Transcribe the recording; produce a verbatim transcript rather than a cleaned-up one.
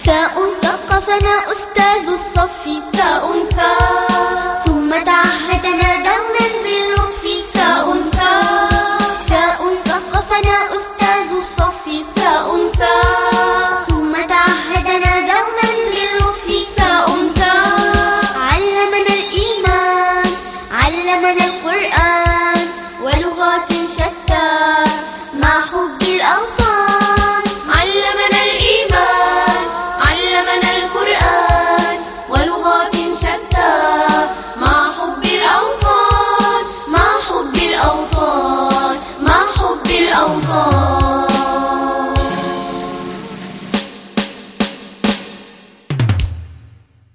ثاء ثقفنا أستاذ الصف، ثاء ثاء ثم تعهدنا دوما باللطف، ثاء ثاء ثاء ثقفنا أستاذ الصف، ثاء ثاء ثم تعهدنا دوما باللطف، ثاء ثاء علمنا الإيمان، علمنا القرآن ولغات شتى مع حب الأوطان.